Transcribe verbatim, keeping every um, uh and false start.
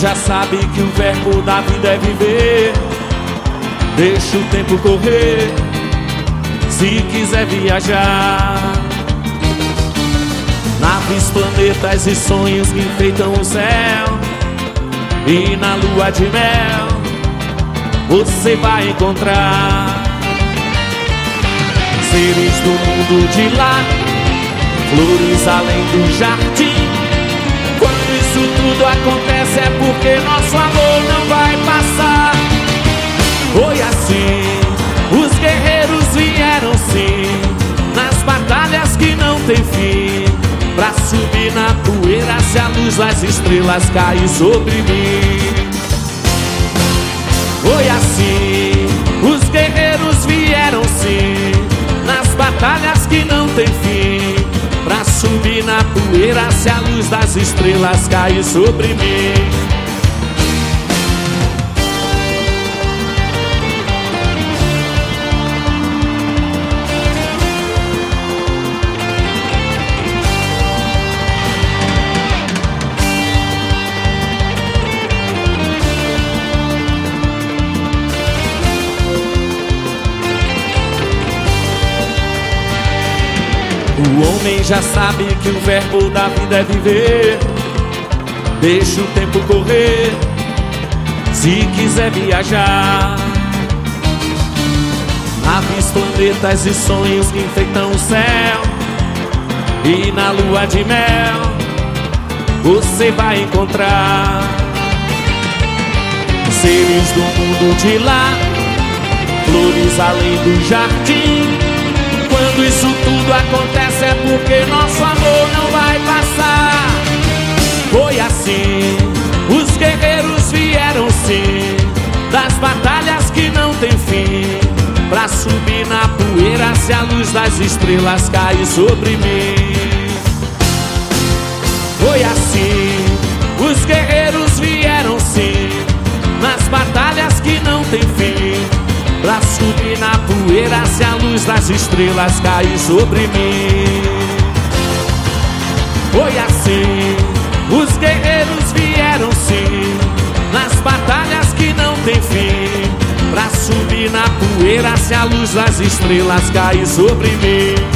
já sabe que o verbo da vida é viver. Deixa o tempo correr, se quiser viajar. Naves, planetas e sonhos que enfeitam o céu. E na lua de mel você vai encontrar seres do mundo de lá, flores além do jardim. Quando isso tudo acontece é porque nosso amor não vai passar. Foi assim, os guerreiros vieram sim, nas batalhas que não tem fim, pra subir na poeira se a luz das estrelas cair sobre mim. Foi assim, os guerreiros vieram sim, nas batalhas que não tem fim, pra subir na poeira se a luz das estrelas cair sobre mim. O homem já sabe que o verbo da vida é viver. Deixa o tempo correr, se quiser viajar. Naves, planetas e sonhos que enfeitam o céu. E na lua de mel você vai encontrar seres do mundo de lá, flores além do jardim. Quando isso tudo acontece é porque nosso amor não vai passar. Foi assim, os guerreiros vieram sim, das batalhas que não tem fim, pra subir na poeira se a luz das estrelas cair sobre mim. Foi assim, os guerreiros vieram sim, nas batalhas que não tem fim, pra subir na poeira se a luz das estrelas cair sobre mim. Foi assim, os guerreiros vieram sim, nas batalhas que não tem fim, pra subir na poeira se a luz das estrelas cair sobre mim.